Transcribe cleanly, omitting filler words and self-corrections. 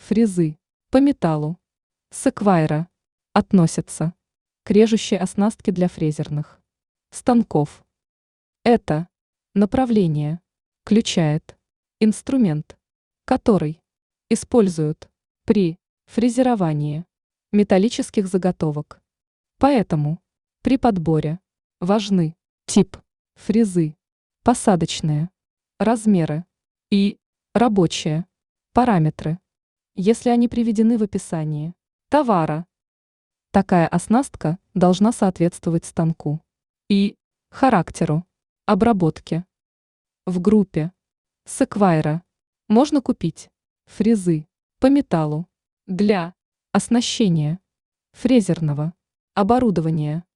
фрезы по металлу. Секвайра относятся к режущей оснастке для фрезерных станков. Это направление включает инструмент, который используют при фрезеровании металлических заготовок. Поэтому при подборе важны тип фрезы, посадочные размеры и рабочие параметры, если они приведены в описании товара. Такая оснастка должна соответствовать станку и характеру обработки. В группе Секвайра можно купить фрезы по металлу для оснащения фрезерного оборудования.